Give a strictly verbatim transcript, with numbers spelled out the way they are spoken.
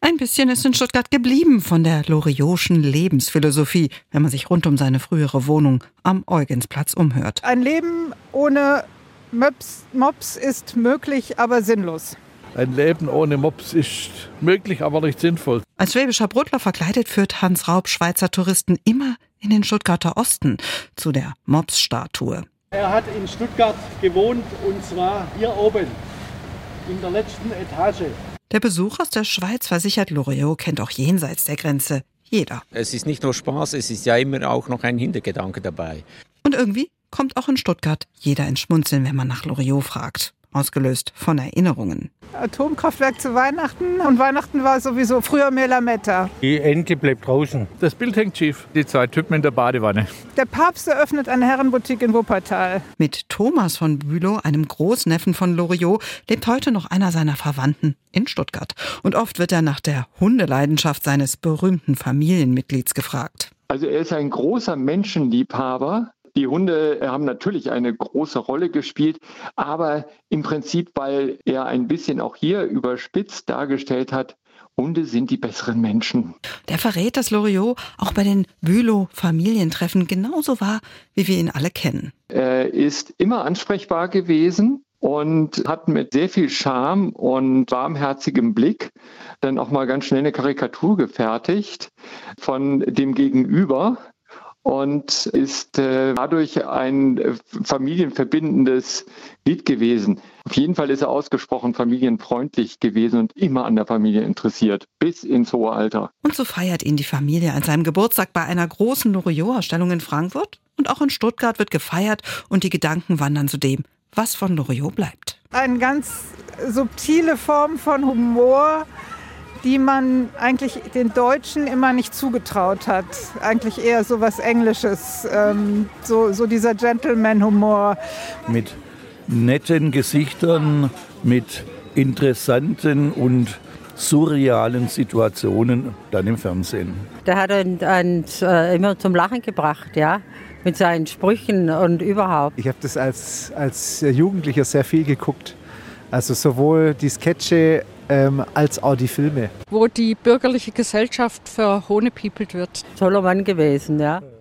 Ein bisschen ist in Stuttgart geblieben von der Loriot'schen Lebensphilosophie, wenn man sich rund um seine frühere Wohnung am Eugensplatz umhört. Ein Leben ohne Mops, Mops ist möglich, aber sinnlos. Ein Leben ohne Mops ist möglich, aber nicht sinnvoll. Als schwäbischer Brotler verkleidet führt Hans Raub Schweizer Touristen immer in den Stuttgarter Osten zu der Mops-Statue. Er hat in Stuttgart gewohnt und zwar hier oben in der letzten Etage. Der Besuch aus der Schweiz versichert, Loriot kennt auch jenseits der Grenze jeder. Es ist nicht nur Spaß, es ist ja immer auch noch ein Hintergedanke dabei. Und irgendwie kommt auch in Stuttgart jeder ins Schmunzeln, wenn man nach Loriot fragt. Ausgelöst von Erinnerungen. Atomkraftwerk zu Weihnachten und Weihnachten war sowieso früher mehr Lametta. Die Ente bleibt draußen. Das Bild hängt schief. Die zwei Typen in der Badewanne. Der Papst eröffnet eine Herrenboutique in Wuppertal. Mit Thomas von Bülow, einem Großneffen von Loriot, lebt heute noch einer seiner Verwandten in Stuttgart. Und oft wird er nach der Hundeleidenschaft seines berühmten Familienmitglieds gefragt. Also er ist ein großer Menschenliebhaber. Die Hunde haben natürlich eine große Rolle gespielt, aber im Prinzip, weil er ein bisschen auch hier überspitzt dargestellt hat, Hunde sind die besseren Menschen. Der verrät, dass Loriot auch bei den Bülow-Familientreffen genauso war, wie wir ihn alle kennen. Er ist immer ansprechbar gewesen und hat mit sehr viel Charme und warmherzigem Blick dann auch mal ganz schnell eine Karikatur gefertigt von dem Gegenüber. Und ist äh, dadurch ein äh, familienverbindendes Lied gewesen. Auf jeden Fall ist er ausgesprochen familienfreundlich gewesen und immer an der Familie interessiert, bis ins hohe Alter. Und so feiert ihn die Familie an seinem Geburtstag bei einer großen Loriot-Ausstellung in Frankfurt. Und auch in Stuttgart wird gefeiert und die Gedanken wandern zu dem, was von Loriot bleibt. Eine ganz subtile Form von Humor, die man eigentlich den Deutschen immer nicht zugetraut hat. Eigentlich eher so was Englisches, ähm, so, so dieser Gentleman-Humor. Mit netten Gesichtern, mit interessanten und surrealen Situationen dann im Fernsehen. Der hat uns äh, immer zum Lachen gebracht, ja, mit seinen Sprüchen und überhaupt. Ich habe das als, als Jugendlicher sehr viel geguckt. Also sowohl die Sketche ähm, als auch die Filme. Wo die bürgerliche Gesellschaft verhohnepiepelt wird. Toller Mann gewesen, ja.